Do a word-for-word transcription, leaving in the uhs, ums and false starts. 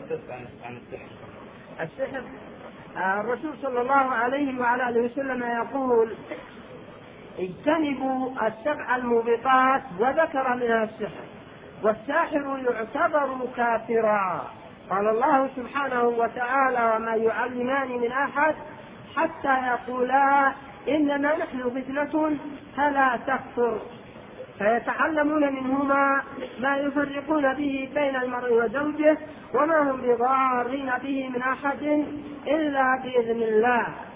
عن السحر؟ السحر الرسول صلى الله عليه وعلى آله وسلم يقول اجتنبوا السبع الموبقات وذكر منها السحر، والساحر يعتبر كافرا. قال الله سبحانه وتعالى وما يعلمان من أحد حتى يقولا إنما نحن فتنة فلا تكفر، فيتعلمون منهما ما يفرقون به بين المرء وزوجه وما هم بضارين به من أحد إلا بإذن الله.